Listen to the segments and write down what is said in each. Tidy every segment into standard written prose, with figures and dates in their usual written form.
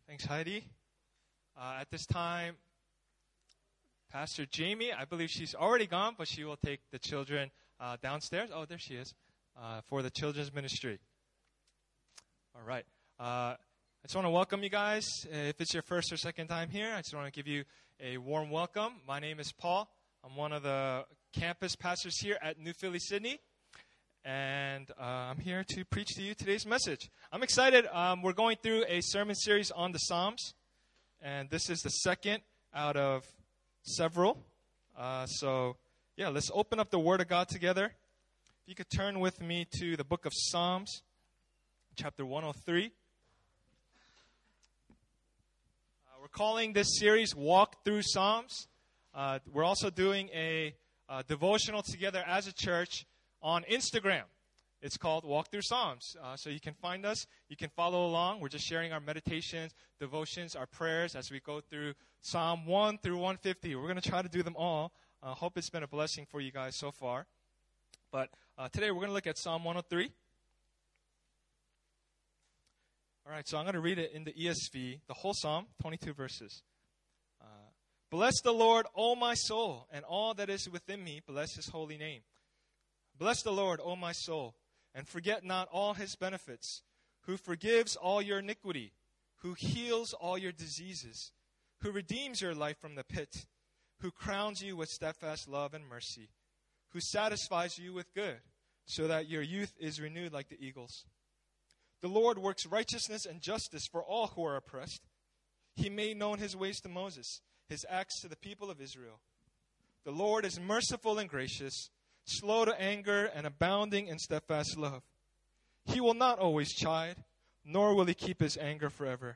Thanks, Heidi. At this time, Pastor Jamie, I believe she's already gone, but she will take the children downstairs. Oh, there she is, for the children's ministry. All right. I just want to welcome you guys. If it's your first or second time here, I just want to give you a warm welcome. My name is Paul. I'm one of the campus pastors here at New Philly, Sydney. And I'm here to preach to you today's message. I'm excited. We're going through a sermon series on the Psalms. And this is the second out of several. Let's open up the Word of God together. If you could turn with me to the book of Psalms, chapter 103. We're calling this series Walk Through Psalms. We're also doing a devotional together as a church on Instagram. It's called Walk Through Psalms. So you can find us. You can follow along. We're just sharing our meditations, devotions, our prayers as we go through Psalm 1 through 150. We're going to try to do them all. Hope it's been a blessing for you guys so far. But today we're going to look at Psalm 103. All right, so I'm going to read it in the ESV, the whole Psalm, 22 verses. Bless the Lord, O my soul, and all that is within me, bless his holy name. Bless the Lord, O my soul, and forget not all his benefits, who forgives all your iniquity, who heals all your diseases, who redeems your life from the pit, who crowns you with steadfast love and mercy, who satisfies you with good, so that your youth is renewed like the eagles. The Lord works righteousness and justice for all who are oppressed. He made known his ways to Moses, his acts to the people of Israel. The Lord is merciful and gracious, slow to anger and abounding in steadfast love. He will not always chide, nor will he keep his anger forever.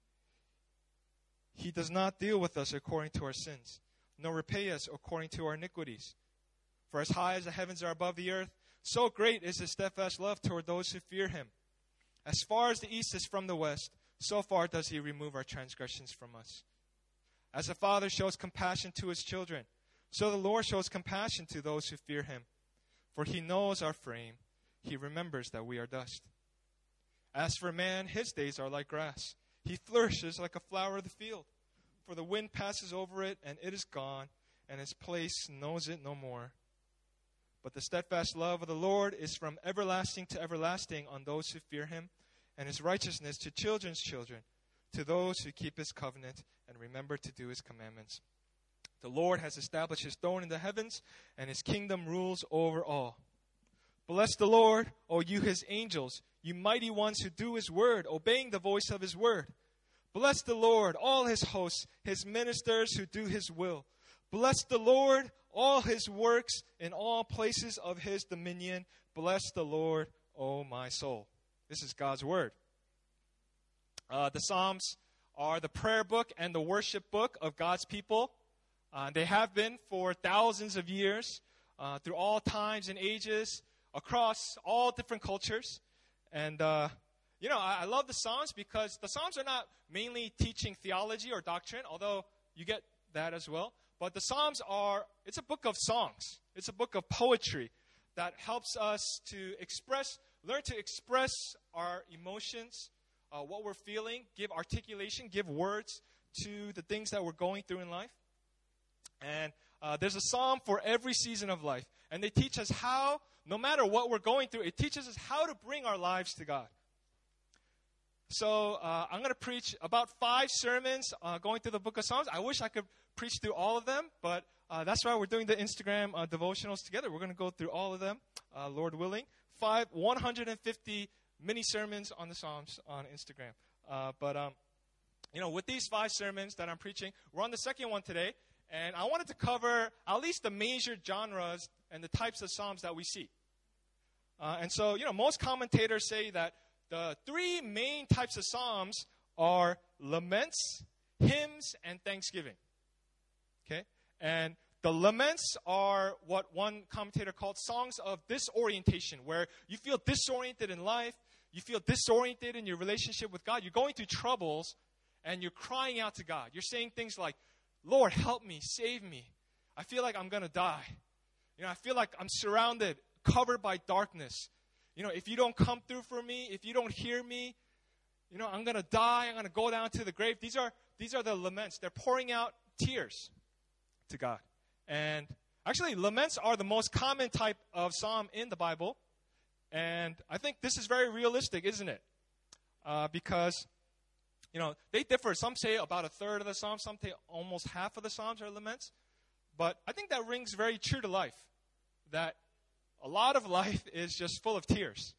He does not deal with us according to our sins, nor repay us according to our iniquities. For as high as the heavens are above the earth, so great is his steadfast love toward those who fear him. As far as the east is from the west, so far does he remove our transgressions from us. As a father shows compassion to his children, so the Lord shows compassion to those who fear him. For he knows our frame. He remembers that we are dust. As for man, his days are like grass. He flourishes like a flower of the field. For the wind passes over it, and it is gone, and its place knows it no more. But the steadfast love of the Lord is from everlasting to everlasting on those who fear him, and his righteousness to children's children, to those who keep his covenant and remember to do his commandments. The Lord has established his throne in the heavens, and his kingdom rules over all. Bless the Lord, O you his angels, you mighty ones who do his word, obeying the voice of his word. Bless the Lord, all his hosts, his ministers who do his will. Bless the Lord, all his works in all places of his dominion. Bless the Lord, O my soul. This is God's word. The Psalms are the prayer book and the worship book of God's people. They have been for thousands of years, through all times and ages, across all different cultures. And, I love the Psalms because the Psalms are not mainly teaching theology or doctrine, although you get that as well. But the Psalms it's a book of songs. It's a book of poetry that helps us to learn to express our emotions, what we're feeling, give articulation, give words to the things that we're going through in life. And there's a psalm for every season of life. And they teach us how, no matter what we're going through, it teaches us how to bring our lives to God. So I'm going to preach about 5 sermons going through the book of Psalms. I wish I could preach through all of them, but that's why we're doing the Instagram devotionals together. We're going to go through all of them, Lord willing. 150 mini sermons on the Psalms on Instagram. With these 5 sermons that I'm preaching, we're on the second one today. And I wanted to cover at least the major genres and the types of psalms that we see. Most commentators say that the 3 main types of psalms are laments, hymns, and thanksgiving. Okay? And the laments are what one commentator called songs of disorientation, where you feel disoriented in life, you feel disoriented in your relationship with God, you're going through troubles, and you're crying out to God. You're saying things like, Lord, help me, save me. I feel like I'm going to die. I feel like I'm surrounded, covered by darkness. If you don't come through for me, if you don't hear me, I'm going to die. I'm going to go down to the grave. These are the laments. They're pouring out tears to God. And actually, laments are the most common type of psalm in the Bible. And I think this is very realistic, isn't it? Because, they differ. Some say about a third of the psalms. Some say almost half of the psalms are laments. But I think that rings very true to life, that a lot of life is just full of tears.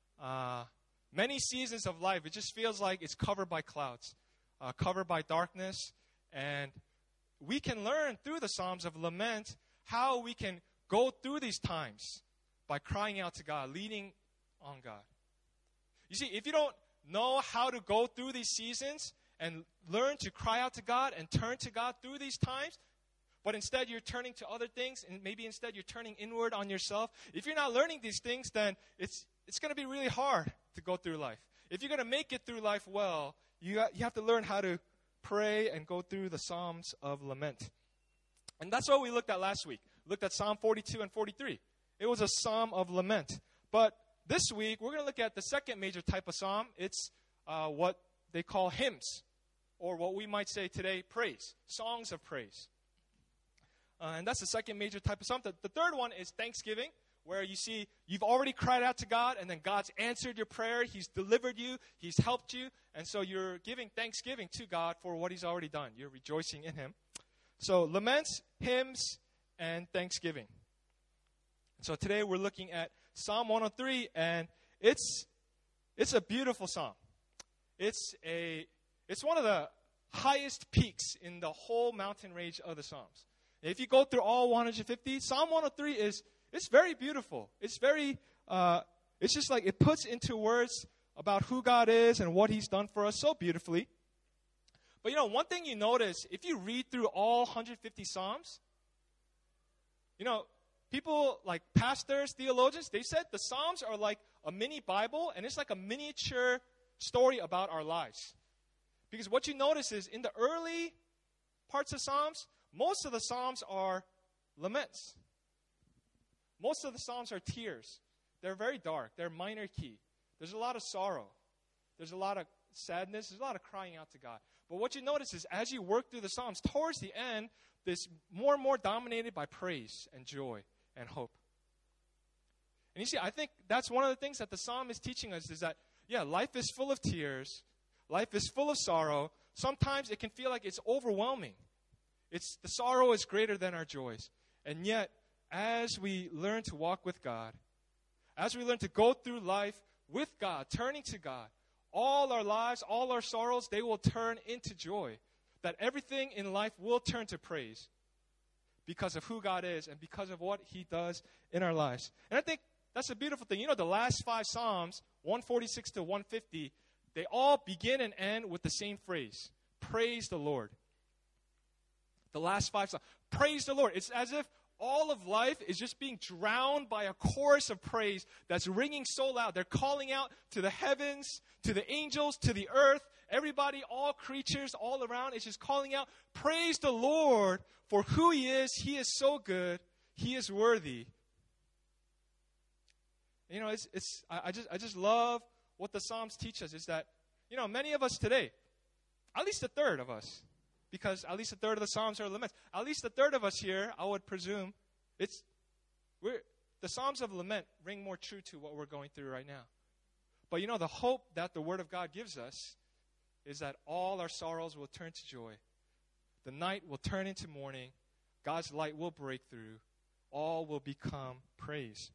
Many seasons of life, it just feels like it's covered by clouds, covered by darkness. And we can learn through the Psalms of lament how we can go through these times by crying out to God, leaning on God. You see, if you don't know how to go through these seasons and learn to cry out to God and turn to God through these times, but instead you're turning to other things, and maybe instead you're turning inward on yourself. If you're not learning these things, then it's going to be really hard to go through life. If you're going to make it through life well, you have to learn how to pray and go through the Psalms of lament. And that's what we looked at last week. We looked at Psalm 42 and 43. It was a psalm of lament. But this week, we're going to look at the second major type of psalm. It's what they call hymns, or what we might say today, praise, songs of praise. And that's the second major type of psalm. The third one is thanksgiving, where you see you've already cried out to God, and then God's answered your prayer. He's delivered you. He's helped you. And so you're giving thanksgiving to God for what He's already done. You're rejoicing in Him. So laments, hymns, and thanksgiving. So today we're looking at Psalm 103, and it's a beautiful psalm. It's one of the highest peaks in the whole mountain range of the Psalms. If you go through all 150, Psalm 103 it's very beautiful. It's just like it puts into words about who God is and what He's done for us so beautifully. But one thing you notice, if you read through all 150 Psalms, people like pastors, theologians, they said the Psalms are like a mini Bible, and it's like a miniature story about our lives. Because what you notice is in the early parts of Psalms, most of the Psalms are laments. Most of the Psalms are tears. They're very dark. They're minor key. There's a lot of sorrow. There's a lot of sadness. There's a lot of crying out to God. But what you notice is as you work through the Psalms, towards the end, this more and more dominated by praise and joy and hope. And you see, I think that's one of the things that the Psalm is teaching us is that, life is full of tears. Life is full of sorrow. Sometimes it can feel like it's overwhelming. The sorrow is greater than our joys. And yet, as we learn to walk with God, as we learn to go through life with God, turning to God, all our lives, all our sorrows, they will turn into joy. That everything in life will turn to praise because of who God is and because of what He does in our lives. And I think that's a beautiful thing. The last 5 Psalms, 146 to 150, they all begin and end with the same phrase, praise the Lord. The last 5 Psalms, praise the Lord. It's as if all of life is just being drowned by a chorus of praise that's ringing so loud. They're calling out to the heavens, to the angels, to the earth. Everybody, all creatures all around is just calling out, praise the Lord for who He is. He is so good. He is worthy. I just love what the Psalms teach us is that, many of us today, at least a third of us, because at least a third of the Psalms are laments. At least a third of us here, I would presume, the Psalms of lament ring more true to what we're going through right now. But the hope that the Word of God gives us is that all our sorrows will turn to joy. The night will turn into morning. God's light will break through. All will become praise.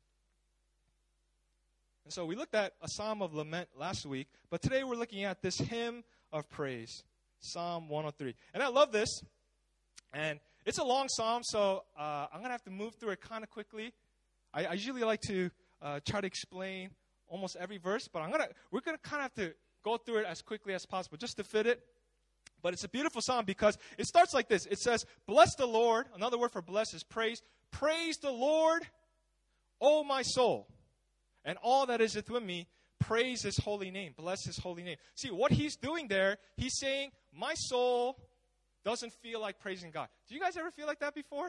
And so we looked at a psalm of lament last week, but today we're looking at this hymn of praise. Psalm 103. And I love this. And it's a long psalm, so I'm going to have to move through it kind of quickly. I usually like to try to explain almost every verse, but we're going to kind of have to go through it as quickly as possible just to fit it. But it's a beautiful psalm because it starts like this. It says, bless the Lord. Another word for bless is praise. Praise the Lord, O my soul, and all that is within me. Praise His holy name. Bless His holy name. See, what he's doing there, he's saying, my soul doesn't feel like praising God. Do you guys ever feel like that before?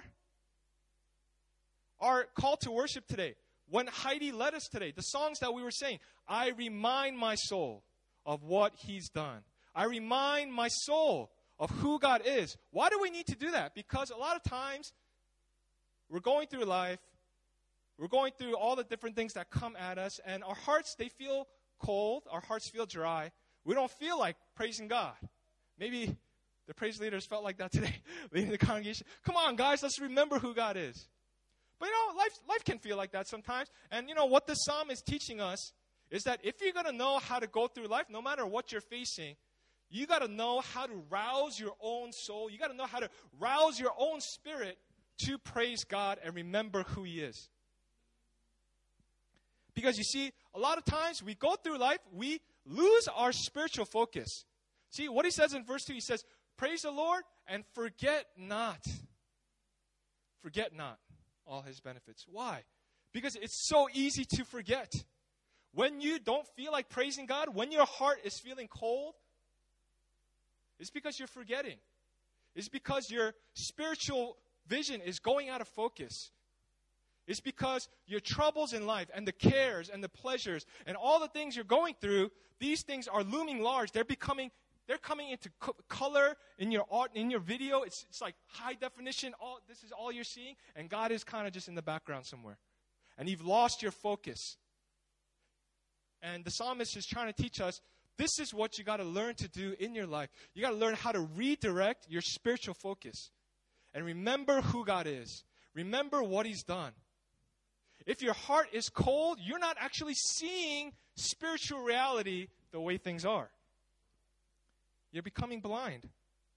Our call to worship today, when Heidi led us today, the songs that we were saying, I remind my soul, of what He's done. I remind my soul of who God is. Why do we need to do that? Because a lot of times we're going through life, we're going through all the different things that come at us, and our hearts, they feel cold, our hearts feel dry. We don't feel like praising God. Maybe the praise leaders felt like that today, leading the congregation. Come on, guys, let's remember who God is. But life can feel like that sometimes. And what this psalm is teaching us is that if you're going to know how to go through life, no matter what you're facing, you got to know how to rouse your own soul. You got to know how to rouse your own spirit to praise God and remember who He is. Because you see, a lot of times we go through life, we lose our spiritual focus. See, what he says in verse 2, he says, praise the Lord and forget not. Forget not all His benefits. Why? Because it's so easy to forget. When you don't feel like praising God, when your heart is feeling cold, it's because you're forgetting. It's because your spiritual vision is going out of focus. It's because your troubles in life and the cares and the pleasures and all the things you're going through, these things are looming large. They're coming into color in your art, in your video. It's like high definition. This is all you're seeing. And God is kind of just in the background somewhere. And you've lost your focus. And the psalmist is trying to teach us, this is what you got to learn to do in your life. You got to learn how to redirect your spiritual focus. And remember who God is. Remember what He's done. If your heart is cold, you're not actually seeing spiritual reality the way things are. You're becoming blind.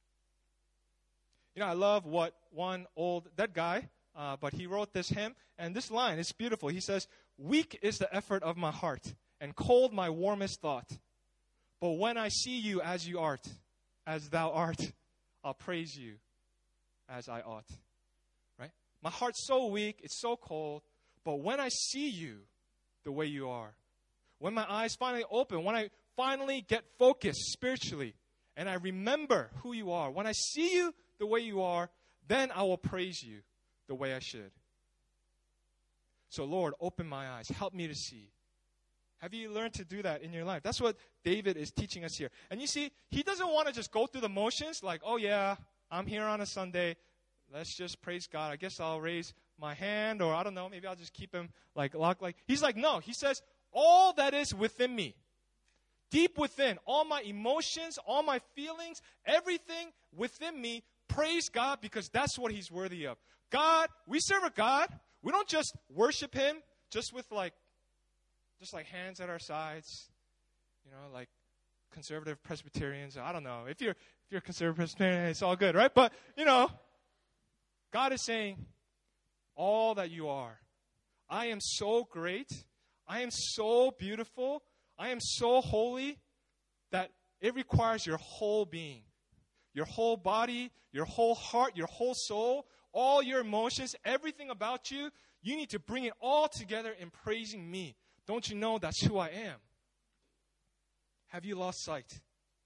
I love what one old dead guy, but he wrote this hymn, and this line is beautiful. He says, weak is the effort of my heart, and cold my warmest thought. But when I see you as you art, as thou art, I'll praise you as I ought. Right? My heart's so weak, it's so cold. But when I see you the way you are, when my eyes finally open, when I finally get focused spiritually, and I remember who you are, when I see you the way you are, then I will praise you the way I should. So Lord, open my eyes. Help me to see. Have you learned to do that in your life? That's what David is teaching us here. And you see, he doesn't want to just go through the motions like, oh yeah, I'm here on a Sunday. Let's just praise God. I guess I'll raise my hand, or I don't know, maybe I'll just keep him locked. He's like, no. He says, all that is within me, deep within, all my emotions, all my feelings, everything within me, praise God, because that's what He's worthy of. God, we serve a God. We don't just worship Him just with just hands at our sides, like conservative Presbyterians. I don't know. If you're a conservative Presbyterian, it's all good, right? But, God is saying, all that you are. I am so great. I am so beautiful. I am so holy that it requires your whole being, your whole body, your whole heart, your whole soul, all your emotions, everything about you. You need to bring it all together in praising me. Don't you know that's who I am? Have you lost sight?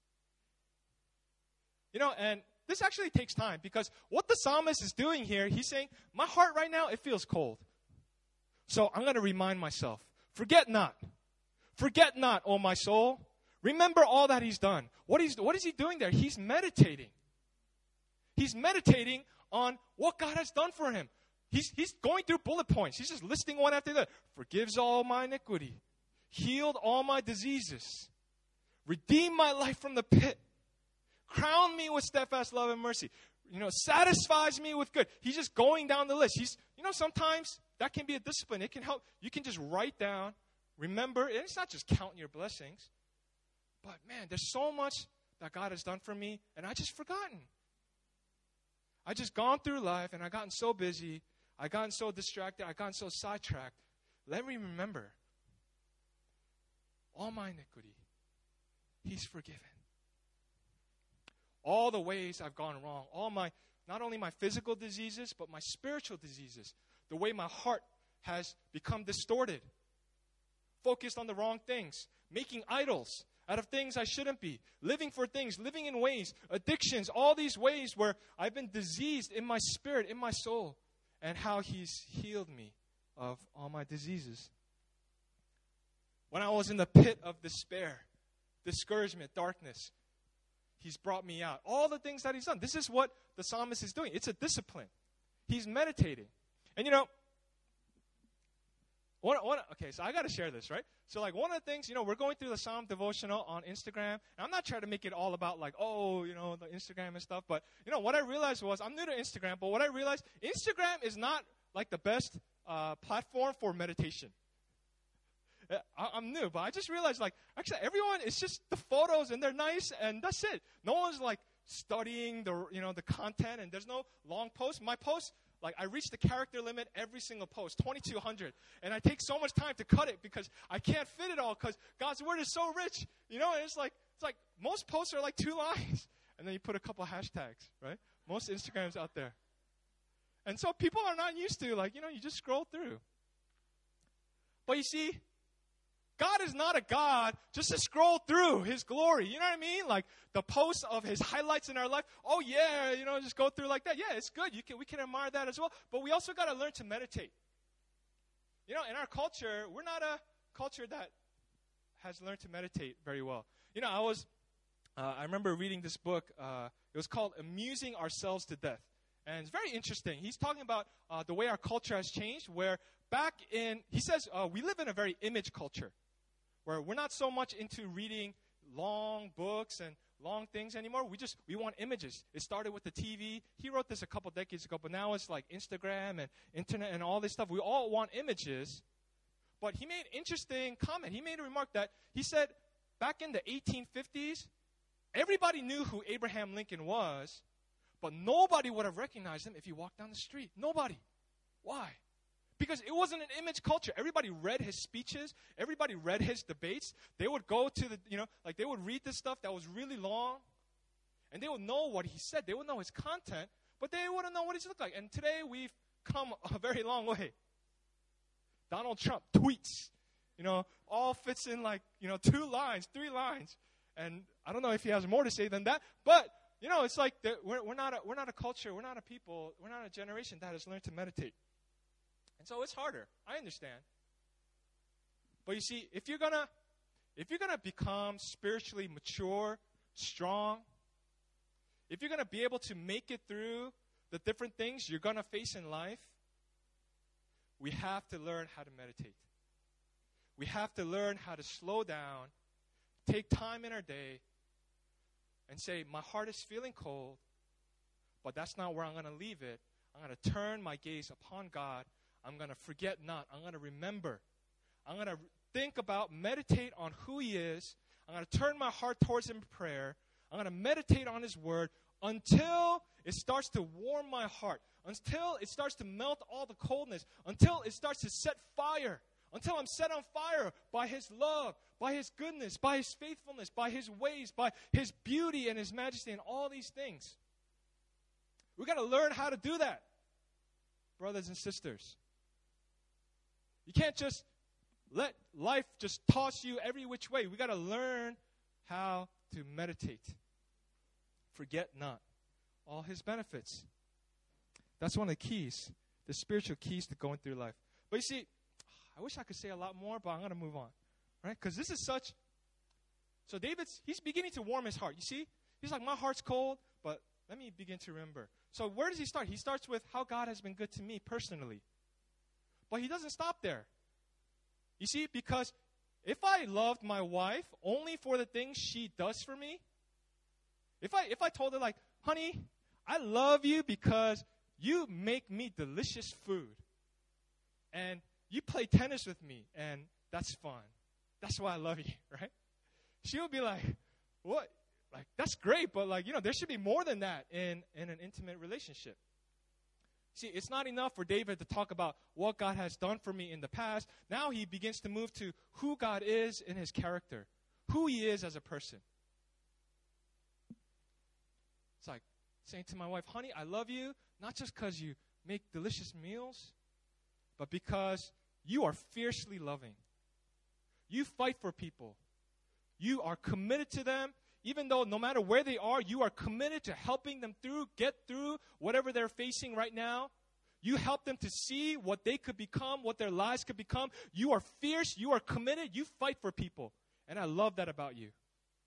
And this actually takes time, because what the psalmist is doing here, he's saying, my heart right now, it feels cold. So I'm going to remind myself, forget not. Forget not, O my soul. Remember all that He's done. What is He doing there? He's meditating. He's meditating on what God has done for him. He's going through bullet points. He's just listing one after the other. Forgives all my iniquity. Healed all my diseases. Redeemed my life from the pit. Crown me with steadfast love and mercy. Satisfies me with good. He's just going down the list. Sometimes that can be a discipline. It can help. You can just write down, remember, and it's not just counting your blessings. But man, there's so much that God has done for me, and I just forgotten. I just gone through life, and I gotten so busy. I gotten so distracted. I gotten so sidetracked. Let me remember. All my iniquity, He's forgiven. All the ways I've gone wrong, not only my physical diseases, but my spiritual diseases. The way my heart has become distorted, focused on the wrong things, making idols out of things I shouldn't be, living for things, living in ways, addictions, all these ways where I've been diseased in my spirit, in my soul, and how He's healed me of all my diseases. When I was in the pit of despair, discouragement, darkness. He's brought me out. All the things that he's done. This is what the psalmist is doing. It's a discipline. He's meditating. And okay, so I got to share this, right? So one of the things, we're going through the Psalm devotional on Instagram. And I'm not trying to make it all about the Instagram and stuff. But, what I realized was, I'm new to Instagram, but what I realized, Instagram is not the best platform for meditation. I'm new, but I just realized, actually, everyone, it's just the photos, and they're nice, and that's it. No one's, studying the content, and there's no long posts. My posts, I reach the character limit every single post, 2,200. And I take so much time to cut it because I can't fit it all because God's word is so rich. And it's like most posts are 2 lines. And then you put a couple hashtags, right? Most Instagrams out there. And so people are not used to, you just scroll through. But you see, God is not a God just to scroll through his glory. You know what I mean? The posts of his highlights in our life. Oh, yeah, just go through like that. Yeah, it's good. We can admire that as well. But we also got to learn to meditate. In our culture, we're not a culture that has learned to meditate very well. I remember reading this book. It was called Amusing Ourselves to Death. And it's very interesting. He's talking about the way our culture has changed, where he says we live in a very image culture, where we're not so much into reading long books and long things anymore. We want images. It started with the TV. He wrote this a couple decades ago, but now it's Instagram and internet and all this stuff. We all want images. But he made an interesting comment. He made a remark that he said back in the 1850s, everybody knew who Abraham Lincoln was, but nobody would have recognized him if he walked down the street. Nobody. Why? Because it wasn't an image culture. Everybody read his speeches. Everybody read his debates. They would go to they would read this stuff that was really long. And they would know what he said. They would know his content, but they wouldn't know what he looked like. And today we've come a very long way. Donald Trump tweets, all fits in 2 lines, 3 lines. And I don't know if he has more to say than that, but it's we're not a culture, we're not a people, we're not a generation that has learned to meditate. And so it's harder. I understand. But you see, if you're gonna become spiritually mature, strong, if you're gonna be able to make it through the different things you're gonna face in life, we have to learn how to meditate. We have to learn how to slow down, take time in our day, and say, my heart is feeling cold, but that's not where I'm going to leave it. I'm going to turn my gaze upon God. I'm going to forget not. I'm going to remember. I'm going to think about, meditate on who he is. I'm going to turn my heart towards him in prayer. I'm going to meditate on his word until it starts to warm my heart, until it starts to melt all the coldness, until it starts to set fire, until I'm set on fire by his love, by his goodness, by his faithfulness, by his ways, by his beauty and his majesty and all these things. We've got to learn how to do that, brothers and sisters. You can't just let life just toss you every which way. We've got to learn how to meditate. Forget not all his benefits. That's one of the keys, the spiritual keys to going through life. But you see, I wish I could say a lot more, but I'm going to move on. Right? Because this is such... So he's beginning to warm his heart. You see? He's like, my heart's cold, but let me begin to remember. So where does he start? He starts with how God has been good to me personally. But he doesn't stop there. You see? Because if I loved my wife only for the things she does for me, if I told her, honey, I love you because you make me delicious food. And you play tennis with me, and that's fun. That's why I love you, right? She would be like, what? That's great, but there should be more than that in an intimate relationship. See, it's not enough for David to talk about what God has done for me in the past. Now he begins to move to who God is in his character, who he is as a person. It's like saying to my wife, honey, I love you, not just because you make delicious meals, but because you are fiercely loving. You fight for people. You are committed to them. Even though no matter where they are, you are committed to helping them get through whatever they're facing right now. You help them to see what they could become, what their lives could become. You are fierce. You are committed. You fight for people. And I love that about you.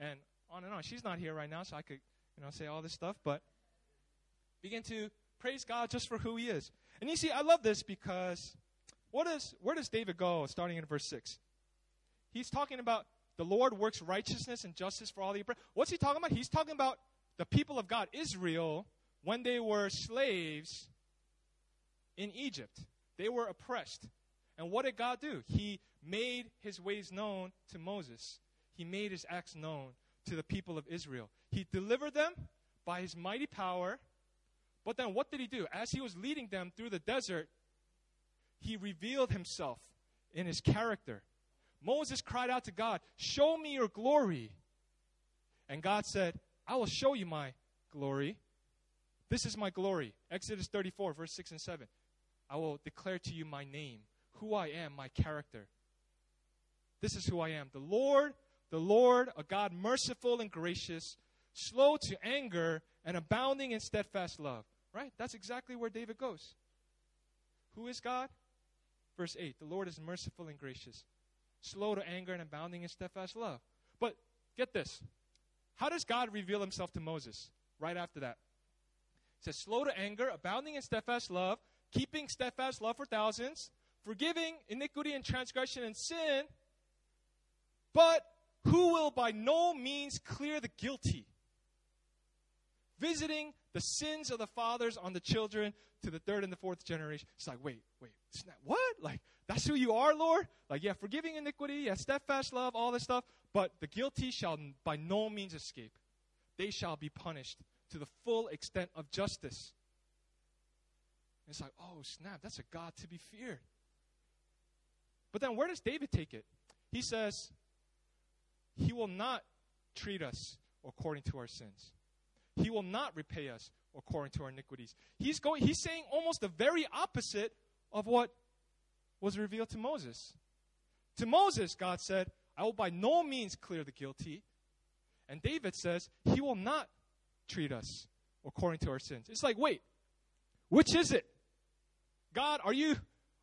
and on and on. She's not here right now, so I could, say all this stuff, but begin to praise God just for who he is. And you see, I love this because where does David go starting in verse 6? He's talking about the Lord works righteousness and justice for all the oppressed. What's he talking about? He's talking about the people of God, Israel, when they were slaves in Egypt. They were oppressed. And what did God do? He made his ways known to Moses. He made his acts known to the people of Israel. He delivered them by his mighty power. But then what did he do? As he was leading them through the desert, he revealed himself in his character. Moses cried out to God, "Show me your glory." And God said, "I will show you my glory. This is my glory." Exodus 34, verse 6 and 7. "I will declare to you my name, who I am, my character. This is who I am. The Lord, a God merciful and gracious, slow to anger and abounding in steadfast love." Right? That's exactly where David goes. Who is God? Verse 8, "The Lord is merciful and gracious, slow to anger and abounding in steadfast love." But get this. How does God reveal himself to Moses right after that? It says, slow to anger, abounding in steadfast love, keeping steadfast love for thousands, forgiving iniquity and transgression and sin, but who will by no means clear the guilty, visiting the sins of the fathers on the children to the third and the fourth generation. It's like, wait, snap, what? Like, that's who you are, Lord? Like, yeah, forgiving iniquity, yeah, steadfast love, all this stuff, but the guilty shall by no means escape. They shall be punished to the full extent of justice. And it's like, oh, snap, that's a God to be feared. But then where does David take it? He says, he will not treat us according to our sins. He will not repay us according to our iniquities. He's saying almost the very opposite of what was revealed to Moses. To Moses, God said, "I will by no means clear the guilty." And David says, he will not treat us according to our sins. It's like, wait, which is it? God, are you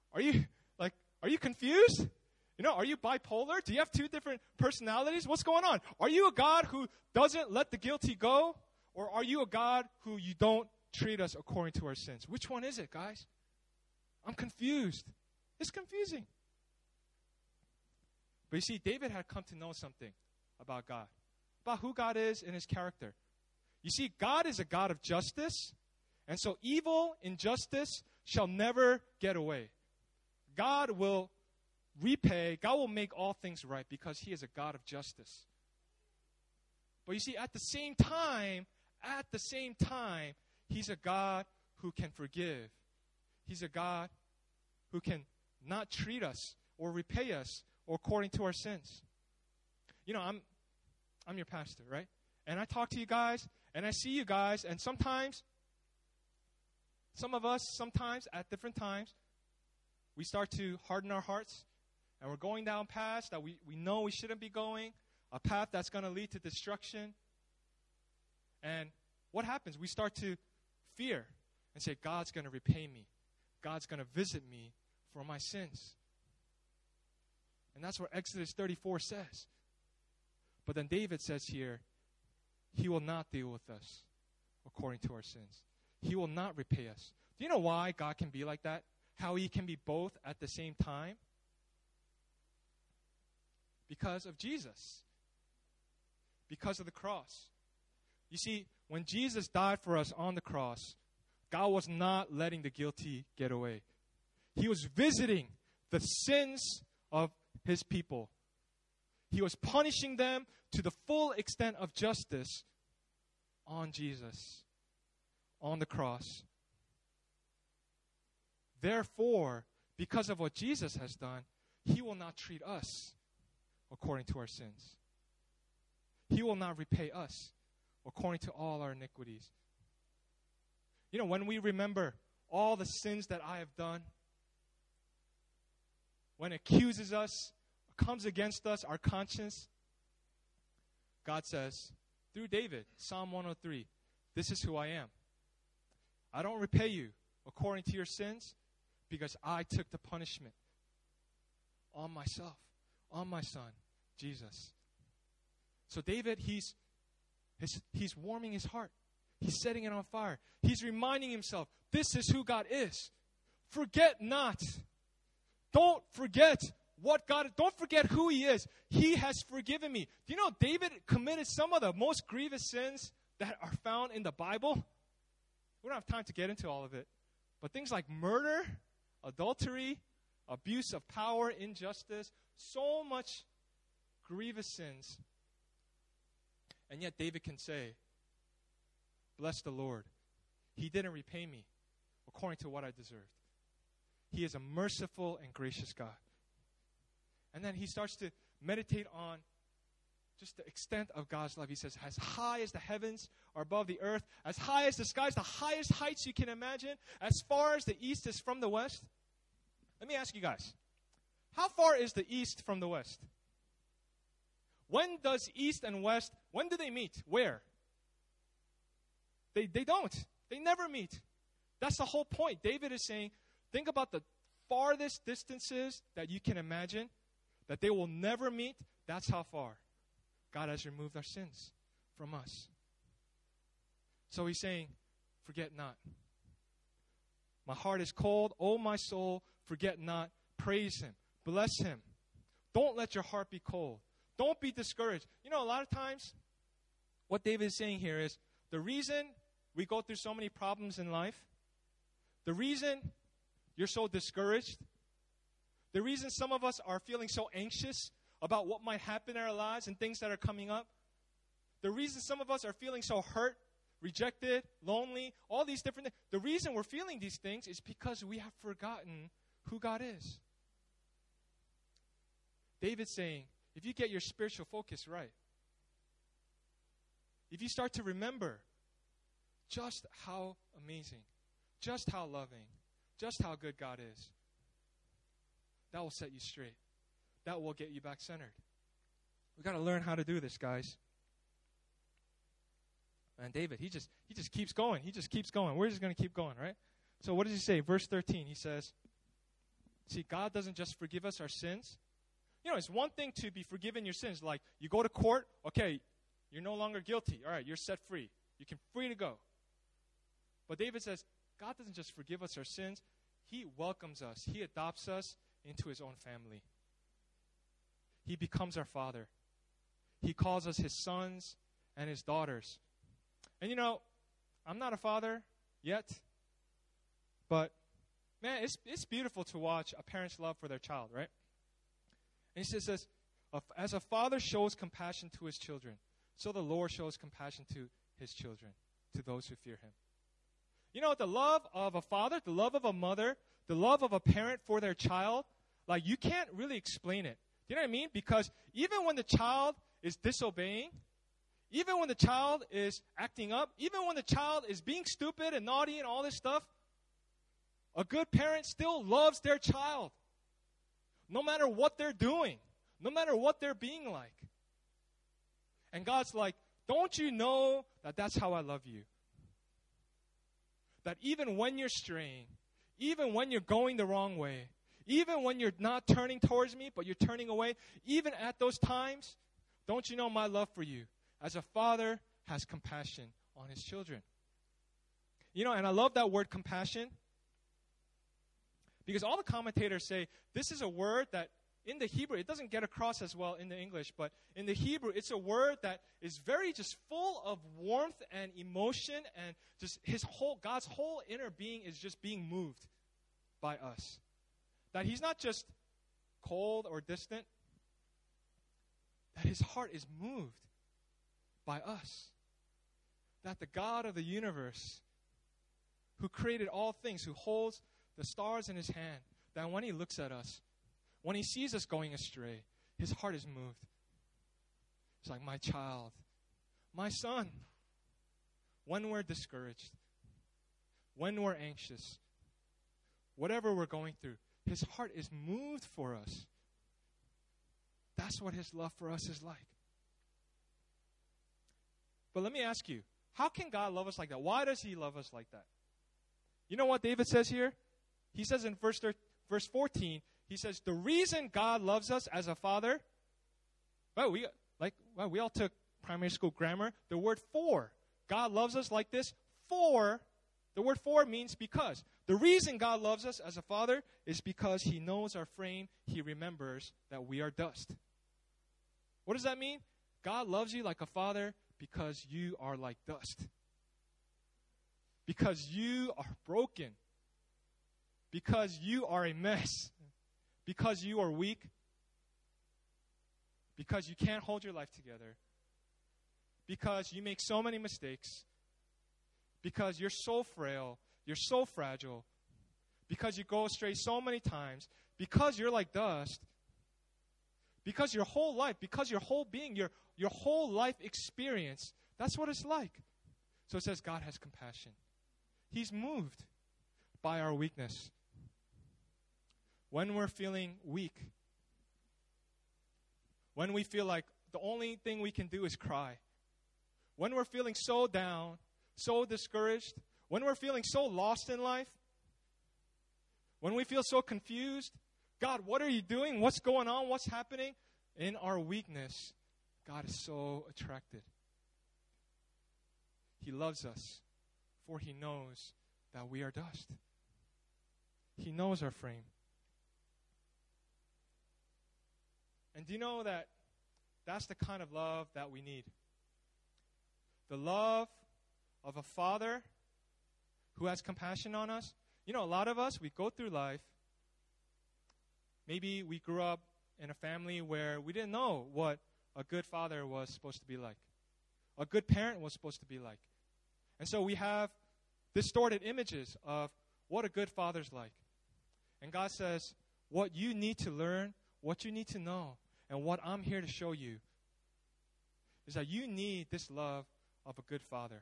confused? Are you bipolar? Do you have two different personalities? What's going on? Are you a God who doesn't let the guilty go? Or are you a God who you don't treat us according to our sins? Which one is it, guys? I'm confused. It's confusing. But you see, David had come to know something about God, about who God is and his character. You see, God is a God of justice, and so evil, injustice shall never get away. God will repay, God will make all things right because he is a God of justice. But you see, at the same time, he's a God who can forgive. He's a God who can not treat us or repay us or according to our sins. I'm your pastor, right? And I talk to you guys, and I see you guys, and sometimes, some of us, at different times, we start to harden our hearts, and we're going down paths that we know we shouldn't be going, a path that's going to lead to destruction. And what happens? We start to fear and say, God's going to repay me. God's going to visit me for my sins. And that's what Exodus 34 says. But then David says here, he will not deal with us according to our sins. He will not repay us. Do you know why God can be like that? How he can be both at the same time? Because of Jesus. Because of the cross. You see, when Jesus died for us on the cross, God was not letting the guilty get away. He was visiting the sins of his people. He was punishing them to the full extent of justice on Jesus, on the cross. Therefore, because of what Jesus has done, he will not treat us according to our sins. He will not repay us according to all our iniquities. When we remember all the sins that I have done, when it accuses us, comes against us, our conscience, God says, through David, Psalm 103, this is who I am. I don't repay you according to your sins because I took the punishment on myself, on my son, Jesus. So David, he's warming his heart. He's setting it on fire. He's reminding himself, this is who God is. Forget not. Don't forget don't forget who he is. He has forgiven me. Do you know David committed some of the most grievous sins that are found in the Bible? We don't have time to get into all of it. But things like murder, adultery, abuse of power, injustice, so much grievous sins. And yet David can say, bless the Lord. He didn't repay me according to what I deserved. He is a merciful and gracious God. And then he starts to meditate on just the extent of God's love. He says, as high as the heavens are above the earth, as high as the skies, the highest heights you can imagine, as far as the east is from the west. Let me ask you guys, how far is the east from the west? When does east and west, when do they meet? Where? They don't. They never meet. That's the whole point. David is saying, think about the farthest distances that you can imagine, that they will never meet. That's how far God has removed our sins from us. So he's saying, forget not. My heart is cold. Oh, my soul, forget not. Praise him. Bless him. Don't let your heart be cold. Don't be discouraged. You know, a lot of times, what David is saying here is, the reason we go through so many problems in life, the reason you're so discouraged, the reason some of us are feeling so anxious about what might happen in our lives and things that are coming up, the reason some of us are feeling so hurt, rejected, lonely, all these different things, the reason we're feeling these things is because we have forgotten who God is. David's saying, if you get your spiritual focus right, if you start to remember just how amazing, just how loving, just how good God is, that will set you straight. That will get you back centered. We've got to learn how to do this, guys. And David, he just keeps going. He just keeps going. We're just going to keep going, right? So what does he say? Verse 13, he says, see, God doesn't just forgive us our sins. You know, it's one thing to be forgiven your sins. Like, you go to court, okay, you're no longer guilty. All right, you're set free. You can free to go. But David says, God doesn't just forgive us our sins. He welcomes us. He adopts us into his own family. He becomes our father. He calls us his sons and his daughters. And you know, I'm not a father yet, but man, it's beautiful to watch a parent's love for their child, right? And he says, as a father shows compassion to his children, so the Lord shows compassion to his children, to those who fear him. You know, the love of a father, the love of a mother, the love of a parent for their child, like, you can't really explain it. You know what I mean? Because even when the child is disobeying, even when the child is acting up, even when the child is being stupid and naughty and all this stuff, a good parent still loves their child. No matter what they're doing, no matter what they're being like. And God's like, don't you know that that's how I love you? That even when you're straying, even when you're going the wrong way, even when you're not turning towards me, but you're turning away, even at those times, don't you know my love for you? As a father has compassion on his children. You know, and I love that word compassion, because all the commentators say this is a word that in the Hebrew, it doesn't get across as well in the English, but in the Hebrew, it's a word that is very just full of warmth and emotion, and just God's whole inner being is just being moved by us. That he's not just cold or distant, that his heart is moved by us. That the God of the universe, who created all things, who holds the stars in his hand, that when he looks at us, when he sees us going astray, his heart is moved. It's like, my child, my son, when we're discouraged, when we're anxious, whatever we're going through, his heart is moved for us. That's what his love for us is like. But let me ask you, how can God love us like that? Why does he love us like that? You know what David says here? He says in verse 14, he says, the reason God loves us as a father, well, we all took primary school grammar. The word for. God loves us like this for. The word for means because. The reason God loves us as a father is because he knows our frame. He remembers that we are dust. What does that mean? God loves you like a father because you are like dust. Because you are broken. Because you are a mess. Because you are weak. Because you can't hold your life together. Because you make so many mistakes. Because you're so frail. You're so fragile. Because you go astray so many times. Because you're like dust. Because your whole life, because your whole being, your whole life experience, that's what it's like. So it says God has compassion. He's moved by our weakness. When we're feeling weak, when we feel like the only thing we can do is cry, when we're feeling so down, so discouraged, when we're feeling so lost in life, when we feel so confused, God, what are you doing? What's going on? What's happening? In our weakness, God is so attracted. He loves us, for he knows that we are dust. He knows our frame. And do you know that that's the kind of love that we need? The love of a father who has compassion on us. You know, a lot of us, we go through life. Maybe we grew up in a family where we didn't know what a good father was supposed to be like. A good parent was supposed to be like. And so we have distorted images of what a good father's like. And God says, what you need to learn, what you need to know, and what I'm here to show you is that you need this love of a good father.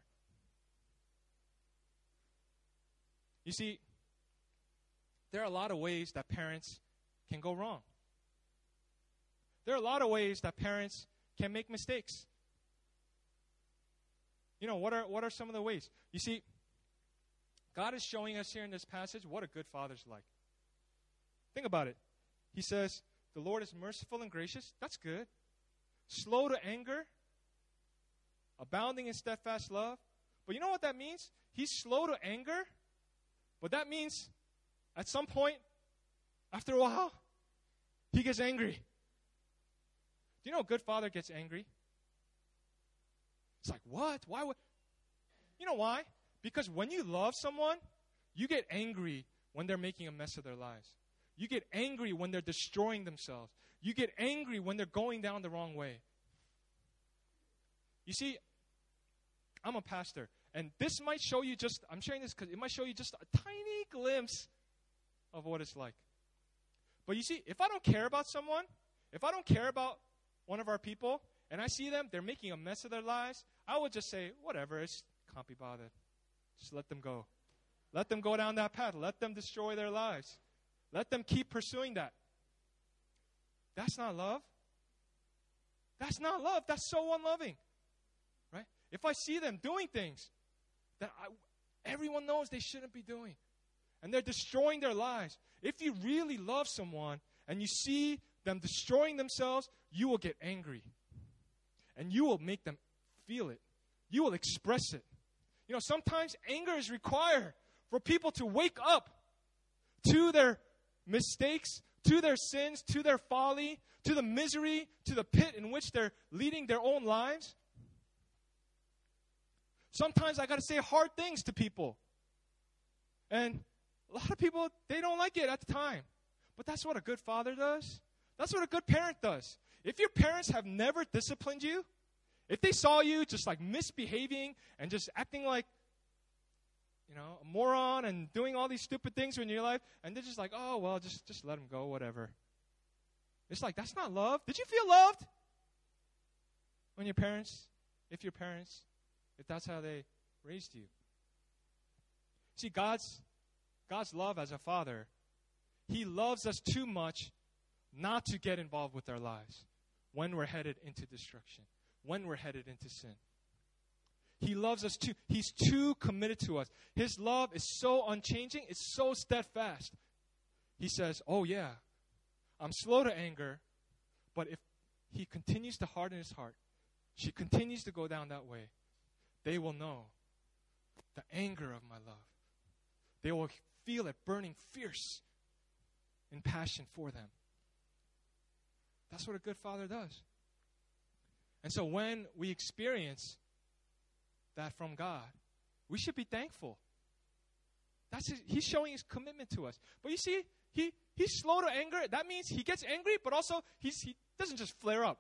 You see, there are a lot of ways that parents can go wrong. There are a lot of ways that parents can make mistakes. You know, what are some of the ways? You see, God is showing us here in this passage what a good father's like. Think about it. He says, the Lord is merciful and gracious. That's good. Slow to anger. Abounding in steadfast love. But you know what that means? He's slow to anger. But that means at some point, after a while, he gets angry. Do you know a good father gets angry? It's like, what? Why would? You know why? Because when you love someone, you get angry when they're making a mess of their lives. You get angry when they're destroying themselves. You get angry when they're going down the wrong way. You see, I'm a pastor, and this might show you just, I'm sharing this because it might show you just a tiny glimpse of what it's like. But you see, if I don't care about someone, if I don't care about one of our people, and I see them, they're making a mess of their lives, I would just say, whatever, it can't be bothered. Just let them go. Let them go down that path. Let them destroy their lives. Let them keep pursuing that. That's not love. That's not love. That's so unloving. Right? If I see them doing things that everyone knows they shouldn't be doing, and they're destroying their lives, if you really love someone and you see them destroying themselves, you will get angry. And you will make them feel it. You will express it. You know, sometimes anger is required for people to wake up to their mistakes, to their sins, to their folly, to the misery, to the pit in which they're leading their own lives. Sometimes I got to say hard things to people. And a lot of people, they don't like it at the time. But that's what a good father does. That's what a good parent does. If your parents have never disciplined you, if they saw you just like misbehaving and just acting like, you know, a moron and doing all these stupid things in your life, and they're just like, oh, well, just let them go, whatever. It's like, that's not love. Did you feel loved? When your parents, if that's how they raised you. See, God's love as a father, he loves us too much not to get involved with our lives when we're headed into destruction, when we're headed into sin. He loves us too. He's too committed to us. His love is so unchanging. It's so steadfast. He says, oh yeah, I'm slow to anger, but if he continues to harden his heart, she continues to go down that way, they will know the anger of my love. They will feel it burning fierce in passion for them. That's what a good father does. And so when we experience that from God, we should be thankful. He's showing his commitment to us. But you see, he's slow to anger. That means he gets angry, but also he doesn't just flare up,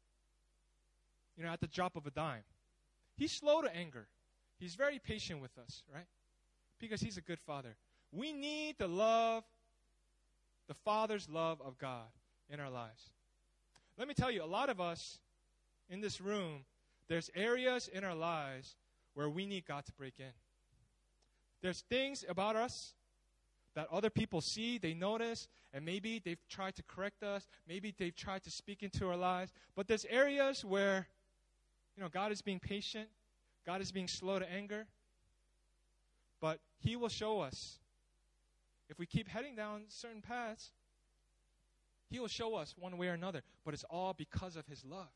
at the drop of a dime. He's slow to anger. He's very patient with us, right? Because he's a good father. We need the Father's love of God in our lives. Let me tell you, a lot of us in this room, there's areas in our lives where we need God to break in. There's things about us that other people see, they notice, and maybe they've tried to correct us. Maybe they've tried to speak into our lives. But there's areas where, God is being patient. God is being slow to anger. But he will show us. If we keep heading down certain paths, he will show us one way or another. But it's all because of his love.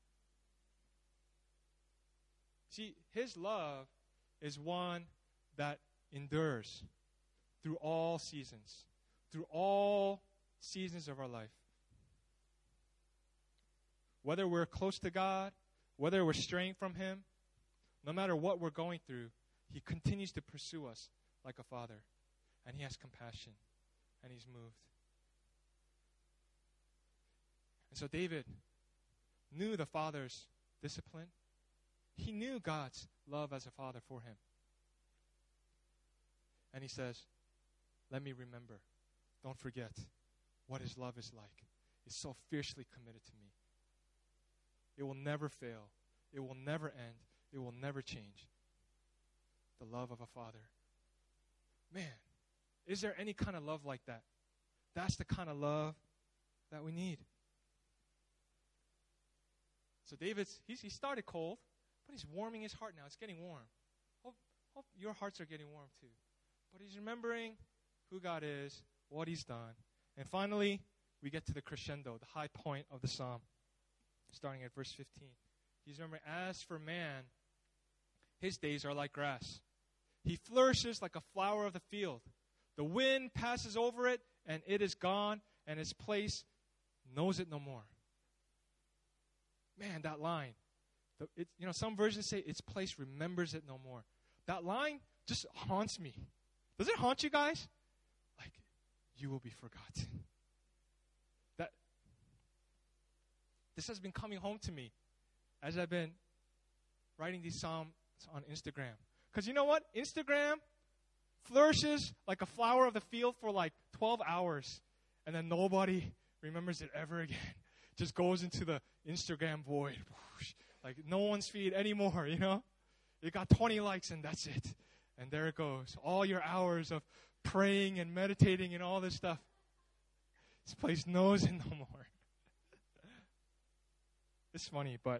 See, his love is one that endures through all seasons. Through all seasons of our life. Whether we're close to God, whether we're straying from him, no matter what we're going through, he continues to pursue us like a father. And he has compassion. And he's moved. And so David knew the Father's discipline. He knew God's love as a father for him. And he says, let me remember. Don't forget what his love is like. It's so fiercely committed to me. It will never fail. It will never end. It will never change. The love of a father. Man, is there any kind of love like that? That's the kind of love that we need. So David's, he started cold, but he's warming his heart now. It's getting warm. Hope your hearts are getting warm too. But he's remembering who God is, what he's done. And finally, we get to the crescendo, the high point of the psalm, starting at verse 15. He's remembering, as for man, his days are like grass. He flourishes like a flower of the field. The wind passes over it, and it is gone, and its place knows it no more. Man, that line. Some versions say its place remembers it no more. That line just haunts me. Does it haunt you guys? Like, you will be forgotten. This has been coming home to me as I've been writing these psalms on Instagram. Because you know what? Instagram flourishes like a flower of the field for like 12 hours. And then nobody remembers it ever again. Just goes into the Instagram void. Like no one's feed anymore, It got 20 likes and that's it. And there it goes. All your hours of praying and meditating and all this stuff. This place knows it no more. It's funny, but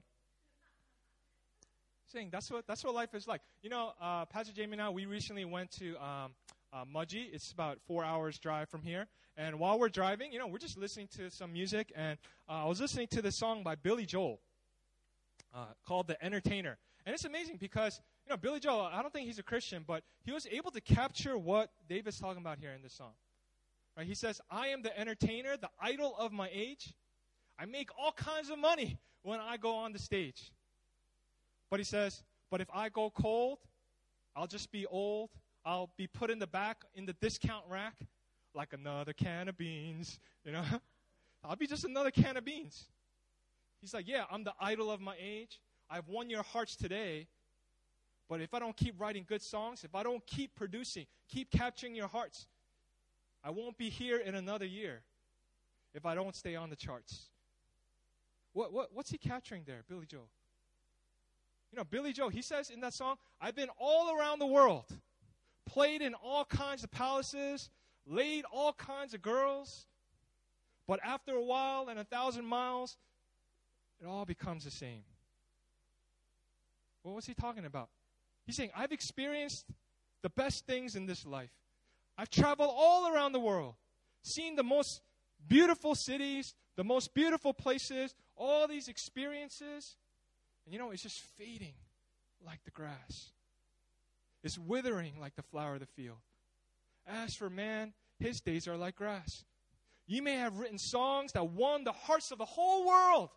saying that's what life is like. Pastor Jamie and I, we recently went to Mudgee. It's about 4 hours drive from here. And while we're driving, we're just listening to some music. And I was listening to this song by Billy Joel called The Entertainer. And it's amazing because, Billy Joel, I don't think he's a Christian, but he was able to capture what David's talking about here in this song. Right? He says, I am the entertainer, the idol of my age. I make all kinds of money when I go on the stage. But he says, but if I go cold, I'll just be old. I'll be put in the back in the discount rack like another can of beans, I'll be just another can of beans. He's like, yeah, I'm the idol of my age. I've won your hearts today. But if I don't keep writing good songs, if I don't keep producing, keep capturing your hearts, I won't be here in another year if I don't stay on the charts. What's he capturing there, Billy Joel? Billy Joel, he says in that song, I've been all around the world, played in all kinds of palaces, laid all kinds of girls, but after a while and 1,000 miles, it all becomes the same. What was he talking about? He's saying, I've experienced the best things in this life. I've traveled all around the world, seen the most beautiful cities, the most beautiful places, all these experiences. And it's just fading like the grass. It's withering like the flower of the field. As for man, his days are like grass. You may have written songs that won the hearts of the whole world.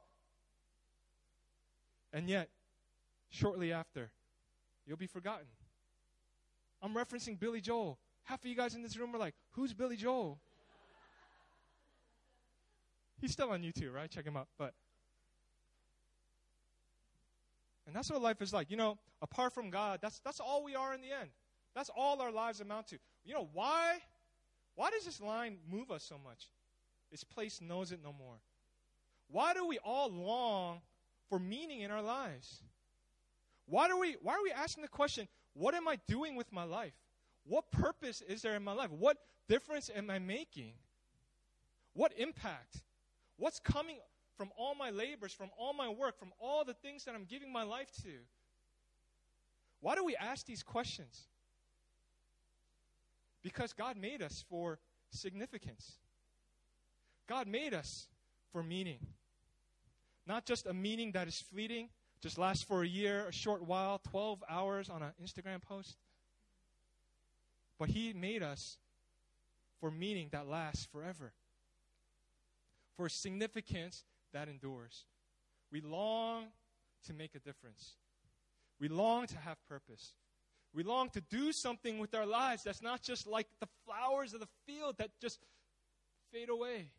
And yet, shortly after, you'll be forgotten. I'm referencing Billy Joel. Half of you guys in this room are like, who's Billy Joel? He's still on YouTube, right? Check him out. And that's what life is like. Apart from God, that's all we are in the end. That's all our lives amount to. Why? Why does this line move us so much? Its place knows it no more. Why do we all long for meaning in our lives? Why are we asking the question, what am I doing with my life? What purpose is there in my life? What difference am I making? What impact? What's coming from all my labors, from all my work, from all the things that I'm giving my life to? Why do we ask these questions? Because God made us for significance. God made us for meaning. Not just a meaning that is fleeting, just lasts for a year, a short while, 12 hours on an Instagram post. But He made us for meaning that lasts forever. For significance that endures. We long to make a difference. We long to have purpose. We long to do something with our lives that's not just like the flowers of the field that just fade away.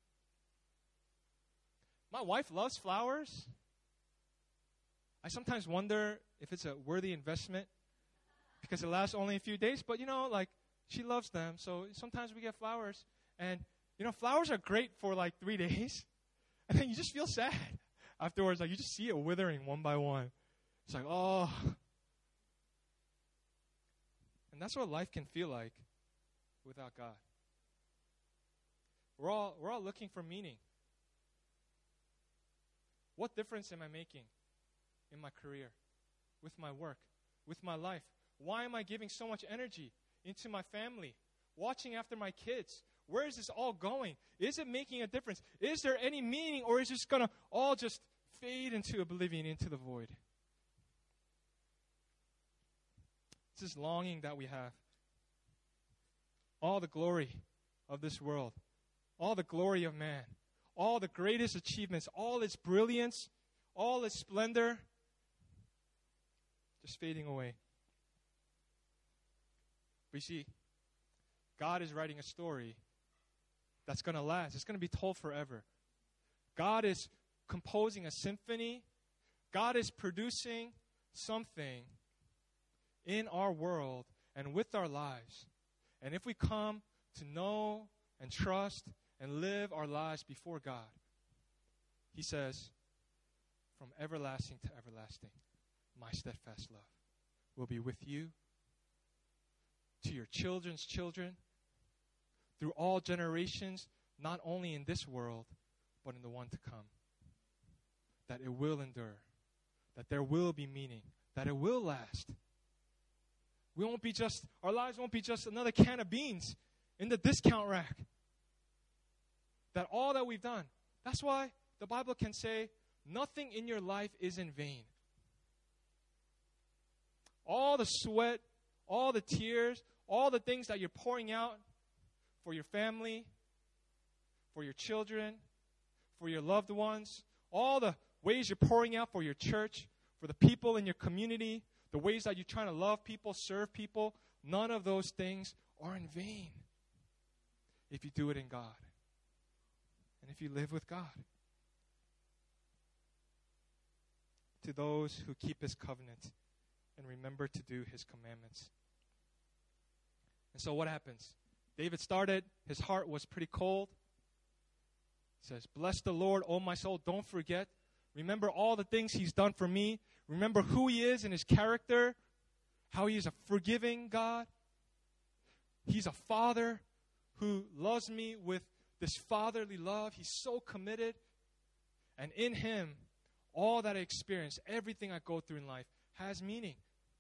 My wife loves flowers. I sometimes wonder if it's a worthy investment because it lasts only a few days. But, she loves them. So sometimes we get flowers. And, flowers are great for 3 days. And then you just feel sad afterwards. You just see it withering one by one. It's like, oh. And that's what life can feel like without God. We're all looking for meaning. What difference am I making in my career, with my work, with my life? Why am I giving so much energy into my family, watching after my kids? Where is this all going? Is it making a difference? Is there any meaning, or is it just going to all just fade into oblivion, into the void? It's this longing that we have. All the glory of this world, all the glory of man, all the greatest achievements, all its brilliance, all its splendor, just fading away. But you see, God is writing a story that's going to last. It's going to be told forever. God is composing a symphony. God is producing something in our world and with our lives. And if we come to know and trust and live our lives before God, He says, from everlasting to everlasting, my steadfast love will be with you, to your children's children, through all generations, not only in this world, but in the one to come. That it will endure, that there will be meaning, that it will last. Our lives won't be just another can of beans in the discount rack. That all that we've done, that's why the Bible can say, nothing in your life is in vain. All the sweat, all the tears, all the things that you're pouring out for your family, for your children, for your loved ones, all the ways you're pouring out for your church, for the people in your community, the ways that you're trying to love people, serve people, none of those things are in vain if you do it in God and if you live with God. To those who keep His covenant and remember to do His commandments. And so what happens? David started, his heart was pretty cold. He says, bless the Lord, O my soul, don't forget. Remember all the things He's done for me. Remember who He is in His character, how He is a forgiving God. He's a Father who loves me with this fatherly love. He's so committed. And in Him, all that I experience, everything I go through in life has meaning.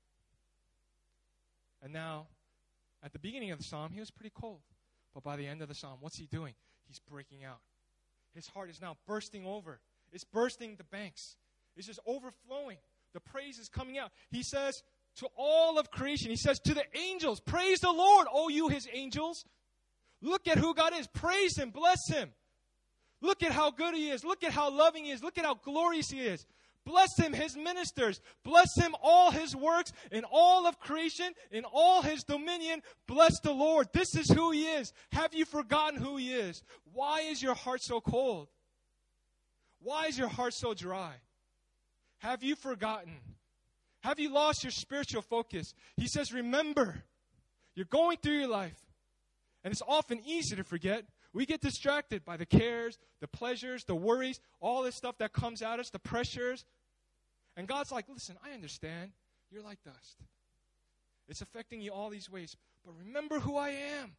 And now, at the beginning of the psalm, he was pretty cold. But by the end of the psalm, what's he doing? He's breaking out. His heart is now bursting over. It's bursting the banks. is just overflowing. The praise is coming out. He says to all of creation, he says to the angels, praise the Lord, O you his angels. Look at who God is. Praise him. Bless him. Look at how good he is. Look at how loving he is. Look at how glorious he is. Bless him, his ministers. Bless him, all his works, in all of creation, in all his dominion. Bless the Lord. This is who he is. Have you forgotten who he is? Why is your heart so cold? Why is your heart so dry? Have you forgotten? Have you lost your spiritual focus? He says, remember, you're going through your life, and it's often easy to forget. We get distracted by the cares, the pleasures, the worries, all this stuff that comes at us, the pressures. And God's like, listen, I understand. You're like dust. It's affecting you all these ways. But remember who I am.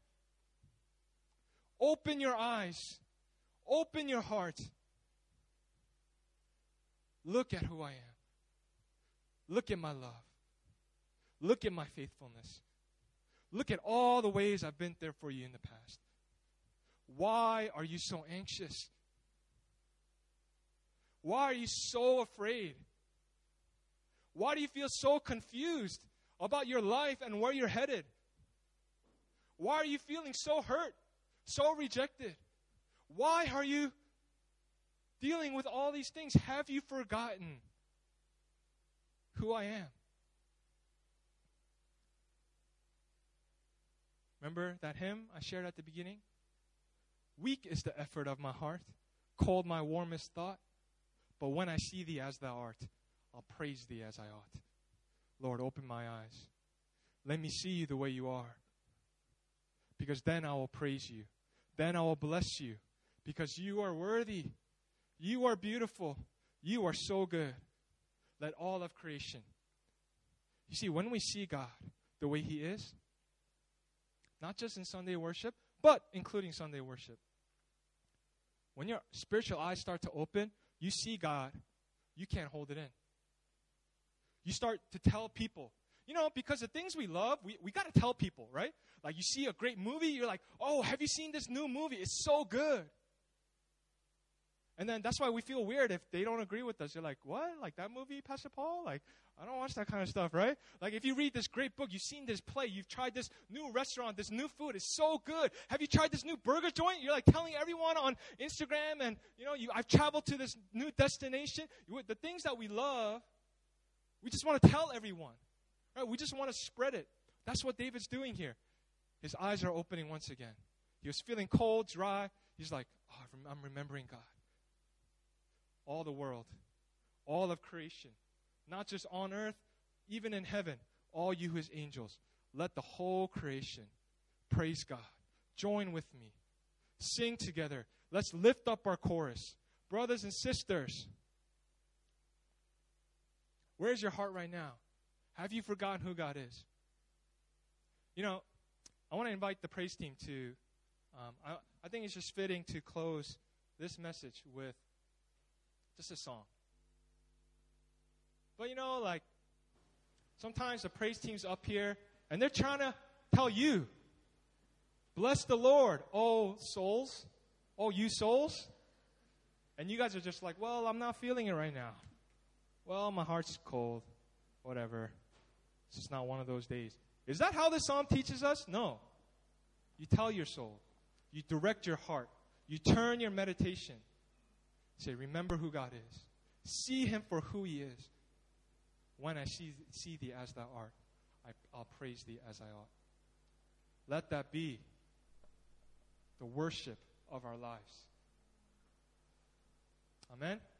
Open your eyes. Open your heart. Look at who I am. Look at my love. Look at my faithfulness. Look at all the ways I've been there for you in the past. Why are you so anxious? Why are you so afraid? Why do you feel so confused about your life and where you're headed? Why are you feeling so hurt, so rejected? Why are you dealing with all these things? Have you forgotten who I am? Remember that hymn I shared at the beginning? Weak is the effort of my heart, cold my warmest thought. But when I see thee as thou art, I'll praise thee as I ought. Lord, open my eyes. Let me see you the way you are. Because then I will praise you. Then I will bless you. Because you are worthy. You are beautiful. You are so good. Let all of creation. You see, when we see God the way he is, not just in Sunday worship, but including Sunday worship, when your spiritual eyes start to open, you see God, you can't hold it in. You start to tell people. You know, because the things we love, we got to tell people, right? Like you see a great movie, you're like, oh, have you seen this new movie? It's so good. And then that's why we feel weird if they don't agree with us. You're like, what? Like that movie, Pastor Paul? Like, I don't watch that kind of stuff, right? Like if you read this great book, you've seen this play, you've tried this new restaurant, this new food, it's so good. Have you tried this new burger joint? You're like telling everyone on Instagram and, I've traveled to this new destination. The things that we love, we just want to tell everyone, right? We just want to spread it. That's what David's doing here. His eyes are opening once again. He was feeling cold, dry. He's like, I'm remembering God. All the world, all of creation, not just on earth, even in heaven, all you his angels, let the whole creation praise God. Join with me. Sing together. Let's lift up our chorus. Brothers and sisters, where's your heart right now? Have you forgotten who God is? I want to invite the praise team to, I think it's just fitting to close this message with just a song. But sometimes the praise team's up here, and they're trying to tell you, bless the Lord, oh souls, oh you souls. And you guys are just like, well, I'm not feeling it right now. Well, my heart's cold, whatever. It's just not one of those days. Is that how this psalm teaches us? No. You tell your soul. You direct your heart. You turn your meditation. Say, remember who God is. See him for who he is. When I see thee as thou art, I'll praise thee as I ought. Let that be the worship of our lives. Amen.